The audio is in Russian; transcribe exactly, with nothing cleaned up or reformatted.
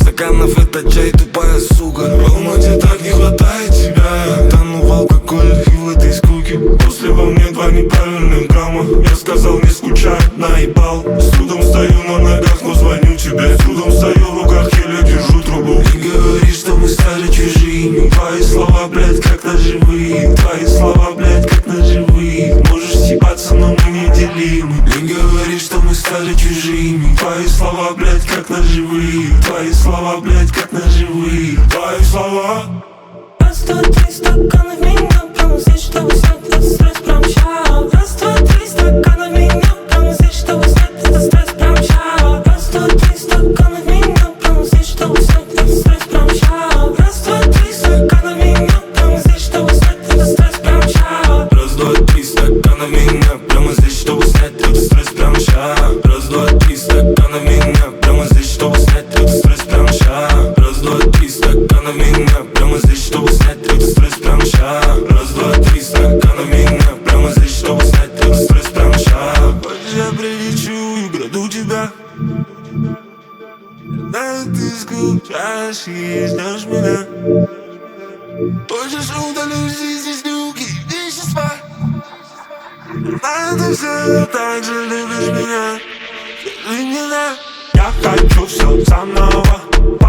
стаканов это чай, тупая сука. В Алмате так не хватает тебя. Тону в алкоголе и в этой скуке. После во мне два неправильных грамма. Я сказал не скучай, наебал. С трудом стою на ногах, но звоню тебе. С трудом стою в руках, еле держу трубу. Не говори, что мы стали чужими. Твои слова, блядь, как ножевые. Твои слова, блядь, как ножевые. Можешь съебаться, но мы неделимы. Не говори, что мы стали чужими. Твои слова, блядь, как ножевые. Твои слова, блядь, как ножевые. Твои слова. Раз, два, три, стакана в меня. Прямо здесь, чтобы снять этот стресс прямо ща. Раз, два, три, стакана в меня. Прямо здесь, чтобы снять этот стресс прямо ща. Раз, два, три, стакана в меня. Прямо здесь, чтобы снять этот стресс прямо ща. Раз, два, три, стакана в меня. Прямо здесь, чтобы снять этот стресс прямо ща. Раз, два, три, стакана в меня. Прямо здесь, чтобы снять этот стресс прямо ща. Раз, два, три, стакана в меня. Прямо здесь, чтобы снять этот стресс прямо ща. Раз, два, три, стакана в меня. Прямо здесь, чтобы снять этот стресс прямо ща. Раз, два, три, стакана в меня. Прямо здесь, чтобы снять этот стресс прямо ща. Хочешь, я прилечу и украду тебя? Знаю, ты скучаешь и ждешь меня. Хочешь, удалю жизнь из люки и вещества? Знаю, ты все так же любишь меня. Скажи мне да. Я хочу все заново.